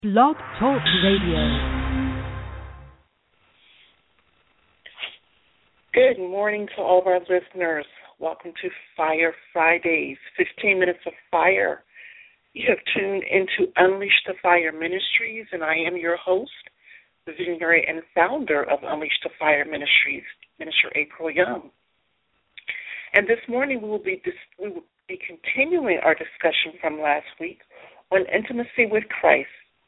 Blog Talk Radio. Good morning to all of our listeners. Welcome to Fire Fridays, 15 minutes of fire. You have tuned into Unleash the Fire Ministries, and I am your host, the visionary and founder of Unleash the Fire Ministries, Minister April Young. And this morning we will be continuing our discussion from last week on intimacy with Christ.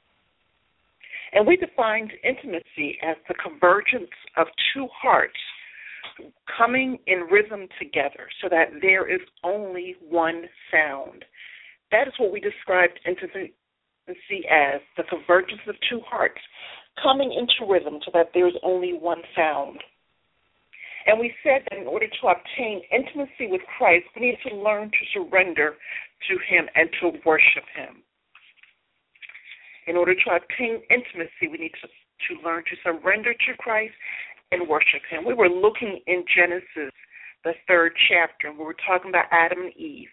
And we defined intimacy as the convergence of two hearts coming in rhythm together so that there is only one sound. That is what we described intimacy as, the convergence of two hearts coming into rhythm so that there is only one sound. And we said that in order to obtain intimacy with Christ, we need to learn to surrender to Him and to worship Him. In order to obtain intimacy, we need to learn to surrender to Christ and worship Him. We were looking in Genesis, the 3rd chapter, and we were talking about Adam and Eve.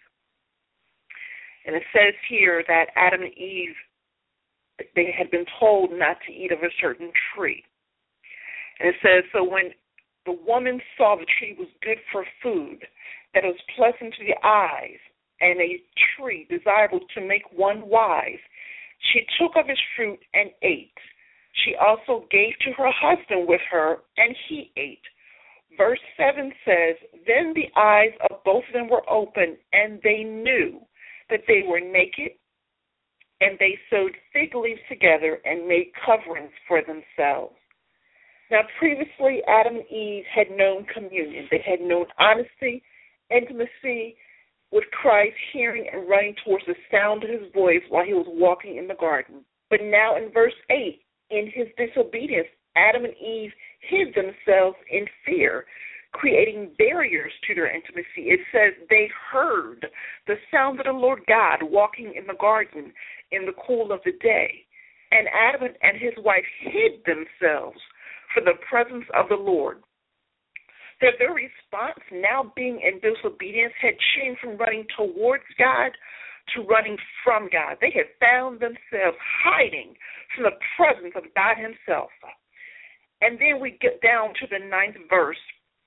And it says here that Adam and Eve, they had been told not to eat of a certain tree. And it says, so when the woman saw the tree was good for food, that it was pleasant to the eyes, and a tree desirable to make one wise, she took of its fruit and ate. She also gave to her husband with her, and he ate. Verse 7 says, then the eyes of both of them were opened, and they knew that they were naked, and they sewed fig leaves together and made coverings for themselves. Now, previously, Adam and Eve had known communion. They had known honesty, intimacy with Christ, hearing and running towards the sound of His voice while He was walking in the garden. But now in verse 8, in his disobedience, Adam and Eve hid themselves in fear, creating barriers to their intimacy. It says they heard the sound of the Lord God walking in the garden in the cool of the day. And Adam and his wife hid themselves from the presence of the Lord. Their response, now being in disobedience, had changed from running towards God to running from God. They had found themselves hiding from the presence of God Himself. And then we get down to the 9th verse,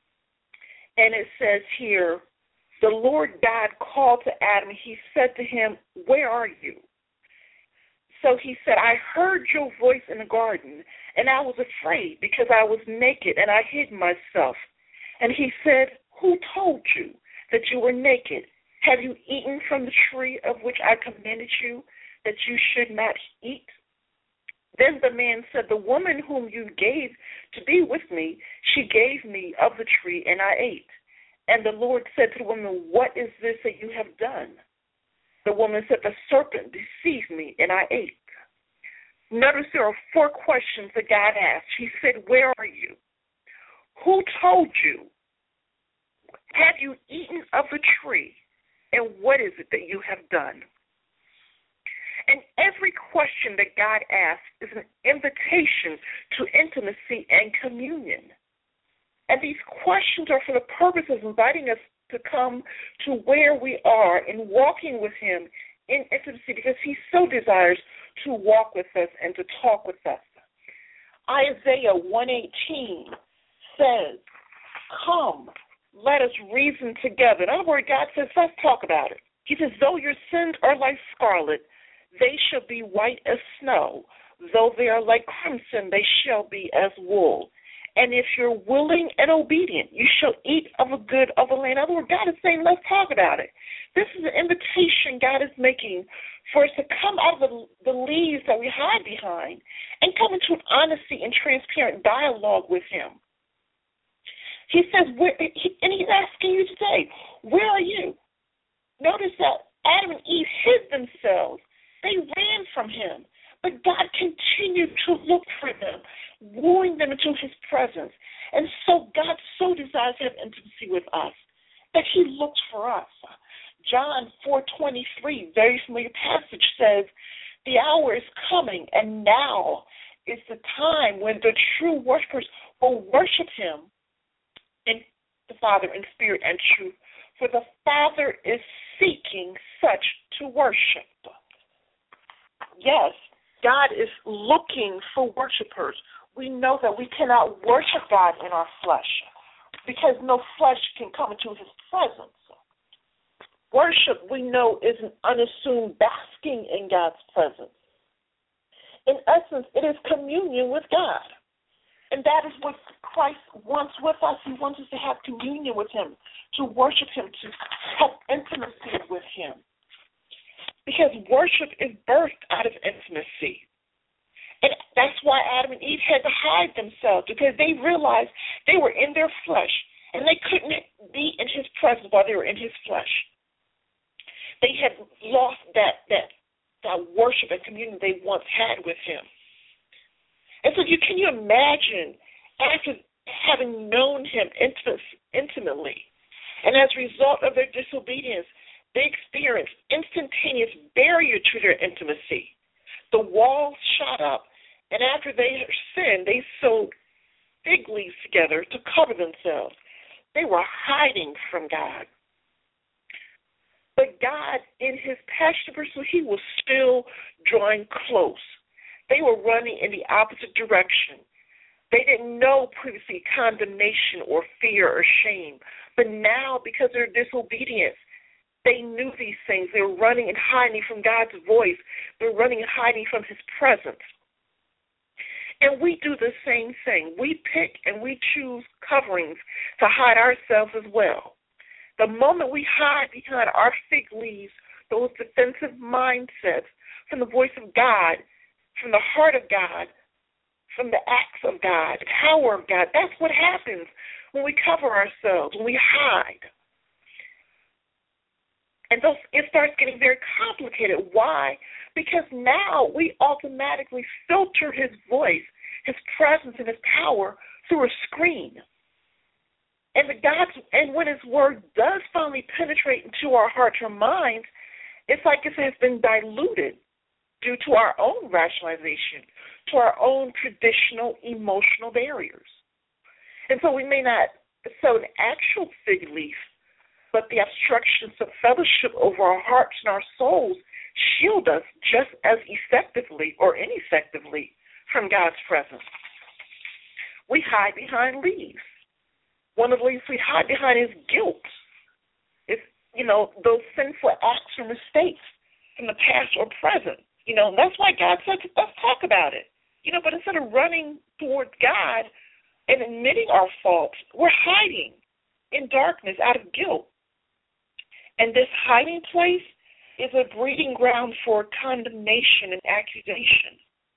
and it says here, the Lord God called to Adam. He said to him, where are you? So he said, I heard your voice in the garden, and I was afraid because I was naked, and I hid myself. And he said, who told you that you were naked? Have you eaten from the tree of which I commanded you that you should not eat? Then the man said, the woman whom you gave to be with me, she gave me of the tree, and I ate. And the Lord said to the woman, what is this that you have done? The woman said, the serpent deceived me, and I ate. Notice there are 4 questions that God asked. He said, where are you? Who told you? Have you eaten of the tree? And what is it that you have done? And every question that God asks is an invitation to intimacy and communion. And these questions are for the purpose of inviting us to come to where we are in walking with Him in intimacy, because He so desires to walk with us and to talk with us. Isaiah 1:18 says, come, let us reason together. In other words, God says, let's talk about it. He says, though your sins are like scarlet, they shall be white as snow. Though they are like crimson, they shall be as wool. And if you're willing and obedient, you shall eat of the good of the land. In other words, God is saying, let's talk about it. This is an invitation God is making for us to come out of the leaves that we hide behind and come into an honesty and transparent dialogue with Him. He says, and He's asking you today, where are you? Notice that Adam and Eve hid themselves. They ran from Him. But God continued to look for them, wooing them into His presence. And so God so desires to have intimacy with us that He looks for us. John 4:23, very familiar passage, says, the hour is coming, and now is the time when the true worshipers will worship Him in the Father in spirit and truth, for the Father is seeking such to worship. Yes, God is looking for worshipers. We know that we cannot worship God in our flesh because no flesh can come into his presence. Worship, we know, is an unassumed basking in God's presence. In essence, it is communion with God. And that is what Christ wants with us. He wants us to have communion with him, to worship him, to have intimacy with him. Because worship is birthed out of intimacy. And that's why Adam and Eve had to hide themselves, because they realized they were in their flesh, and they couldn't be in his presence while they were in his flesh. They had lost that worship and communion they once had with him. And so can you imagine, after having known him intimately, and as a result of their disobedience, they experienced instantaneous barrier to their intimacy. The walls shot up, and after they sinned, they sewed fig leaves together to cover themselves. They were hiding from God. But God, in his passionate pursuit, he was still drawing close. They were running in the opposite direction. They didn't know previously condemnation or fear or shame. But now, because of their disobedience, they knew these things. They were running and hiding from God's voice. They were running and hiding from his presence. And we do the same thing. We pick and we choose coverings to hide ourselves as well. The moment we hide behind our fig leaves, those defensive mindsets from the voice of God, from the heart of God, from the acts of God, the power of God, that's what happens when we cover ourselves, when we hide. And it starts getting very complicated. Why? Because now we automatically filter his voice, his presence, and his power through a screen. And when his word does finally penetrate into our hearts or minds, it's like it has been diluted due to our own rationalization, to our own traditional emotional barriers. And so we may not sow an actual fig leaf, but the obstructions of fellowship over our hearts and our souls shield us just as effectively or ineffectively from God's presence. We hide behind leaves. One of the leaves we hide behind is guilt. It's, those sinful acts or mistakes from the past or present. That's why God said, let's talk about it. But instead of running toward God and admitting our faults, we're hiding in darkness out of guilt. And this hiding place is a breeding ground for condemnation and accusation.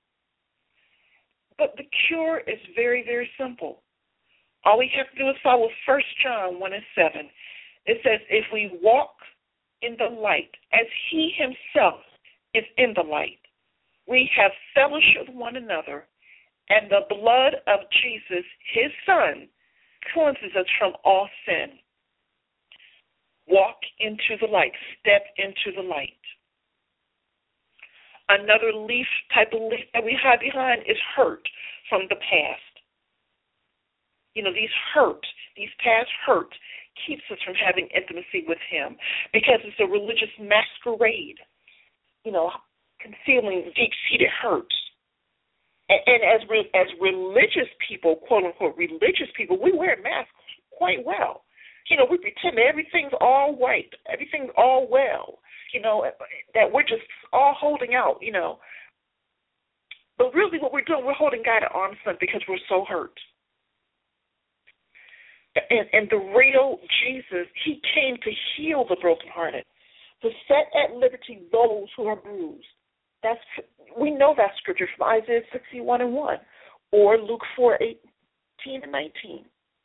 But the cure is very, very simple. All we have to do is follow 1 John 1:7. It says, if we walk in the light as he himself is in the light, we have fellowship with one another, and the blood of Jesus, his son, cleanses us from all sin. Walk into the light. Step into the light. Another type of leaf that we hide behind is hurt from the past. These past hurts keeps us from having intimacy with him because it's a religious masquerade, concealing deep-seated hurts. And as religious people, quote-unquote religious people, we wear masks quite well. We pretend everything's all right, everything's all well, that we're just all holding out, But really what we're doing, we're holding God at arm's length because we're so hurt. And the real Jesus, he came to heal the brokenhearted, to set at liberty those who are bruised. We know that scripture from Isaiah 61:1 or Luke 4:18-19.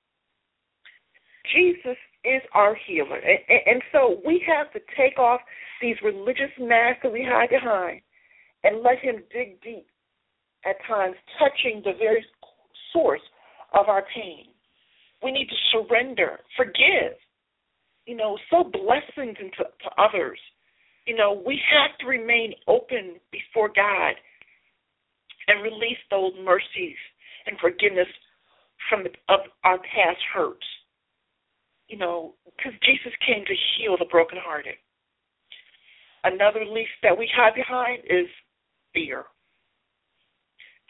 Jesus is our healer. And so we have to take off these religious masks that we hide behind and let him dig deep at times, touching the very source of our pain. We need to surrender, forgive, sow blessings into others. We have to remain open before God and release those mercies and forgiveness of our past hurts. Because Jesus came to heal the brokenhearted. Another leaf that we hide behind is fear.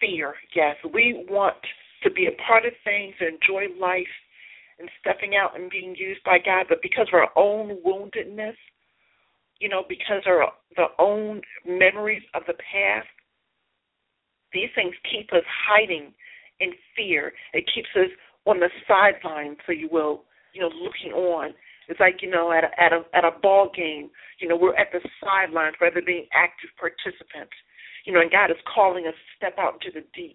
fear, yes. We want to be a part of things, enjoy life, and stepping out and being used by God, but because of our own woundedness, because of the own memories of the past, these things keep us hiding in fear. It keeps us on the sidelines, so you will, looking on. It's like, at a ball game, we're at the sidelines rather than being active participants. And God is calling us to step out into the deep,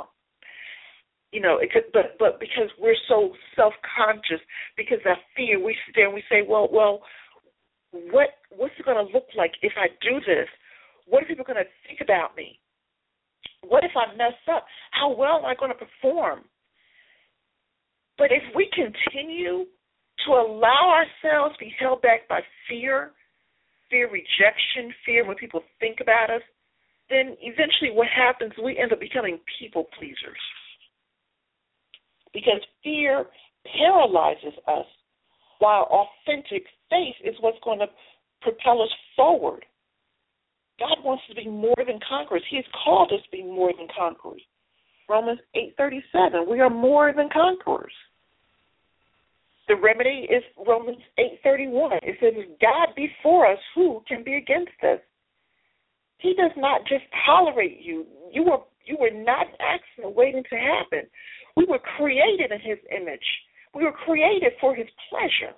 but because we're so self-conscious, because of fear, we sit there and we say, well, what's it going to look like if I do this? What are people going to think about me? What if I mess up? How well am I going to perform? But if we continue to allow ourselves to be held back by fear rejection, fear when people think about us, then eventually what happens, we end up becoming people pleasers. Because fear paralyzes us, while authentic faith is what's going to propel us forward. God wants us to be more than conquerors. He has called us to be more than conquerors. Romans 8:37, we are more than conquerors. The remedy is Romans 8:31. It says, if God be for us, who can be against us? He does not just tolerate you. You were not an accident waiting to happen. We were created in his image. We were created for his pleasure.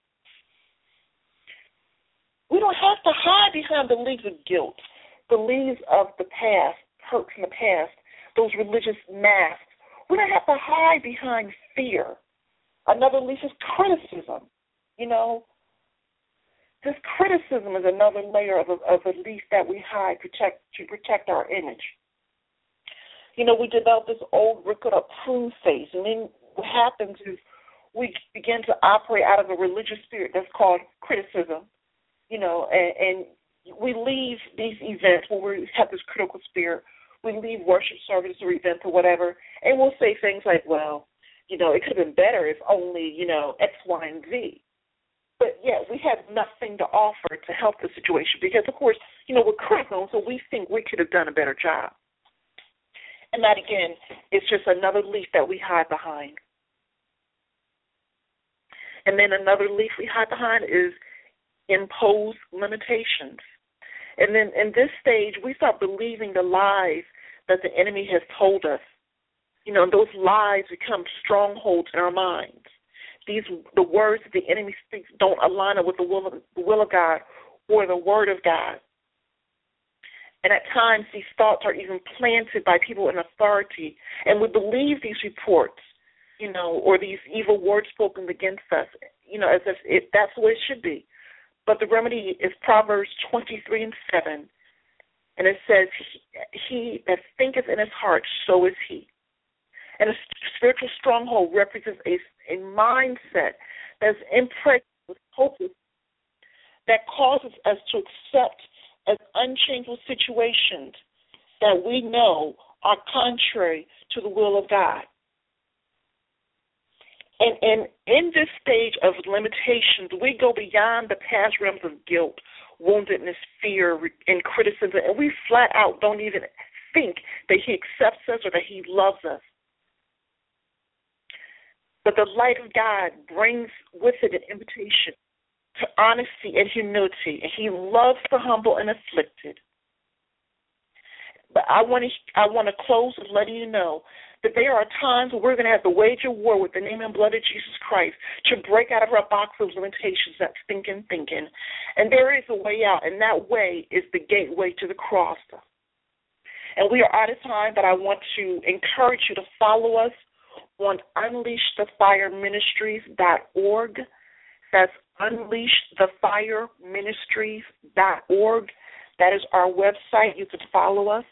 We don't have to hide behind the leaves of guilt, the leaves of the past, hurts in the past, those religious masks. We don't have to hide behind fear. Another leaf is criticism. This criticism is another layer of a leaf that we hide to protect our image. We develop this old, wrinkled up prune face, and then what happens is we begin to operate out of a religious spirit that's called criticism, and we leave these events where we have this critical spirit. We leave worship services or events or whatever, and we'll say things like, well, it could have been better if only, X, Y, and Z. But, we have nothing to offer to help the situation because, of course, we're critical, so we think we could have done a better job. And that, again, is just another leaf that we hide behind. And then another leaf we hide behind is impose limitations. And then in this stage, we start believing the lies that the enemy has told us. Those lies become strongholds in our minds. The words that the enemy speaks don't align up with the will of God or the word of God. And at times, these thoughts are even planted by people in authority, and we believe these reports, or these evil words spoken against us, as if that's the way it should be. But the remedy is Proverbs 23:7, and it says, he that thinketh in his heart, so is he. And a spiritual stronghold represents a mindset that's impregnated with hopelessness that causes us to accept as unchangeable situations that we know are contrary to the will of God. And in this stage of limitations, we go beyond the past realms of guilt, woundedness, fear, and criticism, and we flat out don't even think that he accepts us or that he loves us. But the light of God brings with it an invitation to honesty and humility, and he loves the humble and afflicted. But I want to close with letting you know that there are times where we're going to have to wage a war with the name and blood of Jesus Christ to break out of our box of limitations, that thinking. And there is a way out, and that way is the gateway to the cross. And we are out of time, but I want to encourage you to follow us on UnleashTheFireMinistries.org. That's UnleashTheFireMinistries.org. That is our website. You can follow us.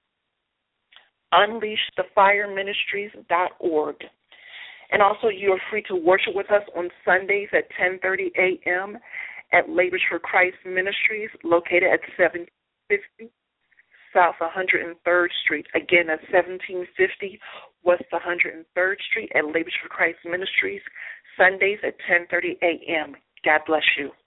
UnleashTheFireMinistries.org. And also you are free to worship with us on Sundays at 10:30 a.m. at Labors for Christ Ministries, located at 750 South 103rd Street. Again, that's 1750 West 103rd Street at Labors for Christ Ministries, Sundays at 10:30 a.m. God bless you.